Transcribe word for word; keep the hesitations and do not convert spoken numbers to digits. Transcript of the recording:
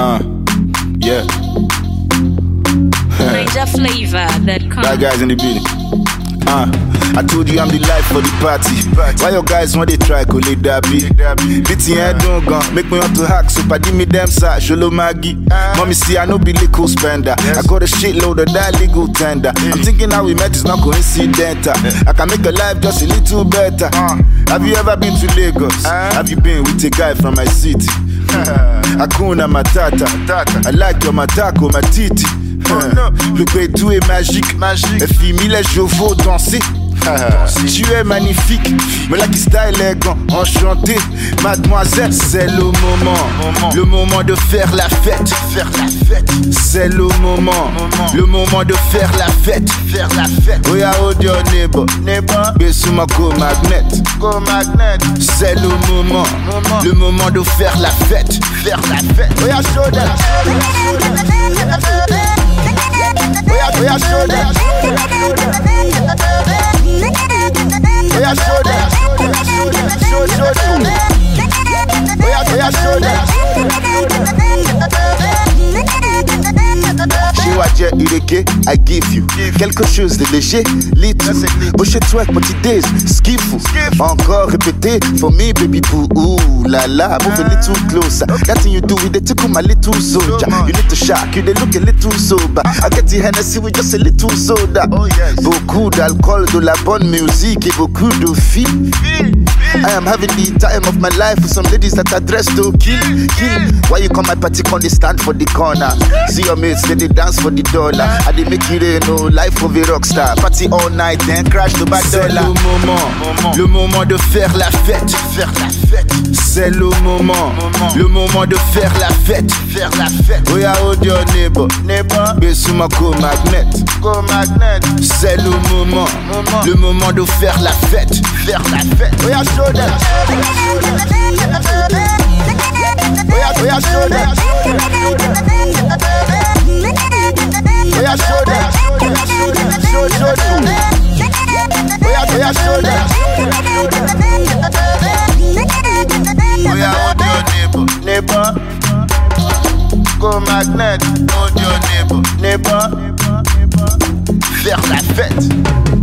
Uh, yeah. Niger flavor that comes. That guy's in the building. Uh, I told you I'm the life for the party. Why your guys want they try to let that be? Beating head don't gun, make me want to hack. So paddy me them side, Sholo Maggie. Mommy see I no be liquor spender. I got a shitload of that legal tender. I'm thinking how we met is not coincidental. I can make a life just a little better. Have you ever been to Lagos? Have you been with a guy from my city? Hakuna Matata. I like your matako, my titi. Le pétou est magique, magique. Fille mille chevaux danser. Tu es magnifique, me la qui style est grand, enchanté. Mademoiselle, c'est le moment, moment, le moment de faire la fête, faire la fête. C'est le moment, moment, le moment de faire la fête, faire la fête. Oh yeah, hold your neighbor, neighbor. Besuma go magnet, go magnet. C'est le moment, moment, le moment de faire la fête, faire la fête. Oh yeah, show that. Oh yeah, oh yeah, show that. Oh yeah, show that. Show, show, show. Oh yeah, oh yeah, show that. Chiwaje Ireke, I give you quelque chose de léger, lit. Boucher toi, petit days, skiffle. Encore répété, for me, baby boo. Ooh la la, move a little closer. That thing you do with the tickle, my little soldier. You need to shock, you they look a little sober. I get the Hennessy with just a little soda. Beaucoup d'alcool, de la bonne musique et beaucoup de filles. I am having the time of my life with some ladies that are dressed to kill, kill. Why you come my party, can they stand for the corner? See your mates, they, they dance for the dollar. I they make you they know life of a rockstar. Party all night, then crash the back dollar. C'est le moment, moment, le moment de faire la fête, faire la fête. C'est le moment, moment, le moment de faire la fête, faire la fête. Oh yeah, hold your neighbor, neighbor. Besuma go magnet, go magnet. C'est le moment, moment, le moment de faire la fête, faire la fête. Oh yeah, show that. Oh yeah, oh yeah, show that. Oh yeah, show that. Show, show, show. Oh yeah, oh yeah, show that. Oh yeah, hold your neighbor, neighbor. Go magnet, hold your neighbor, neighbor. Faire la fête.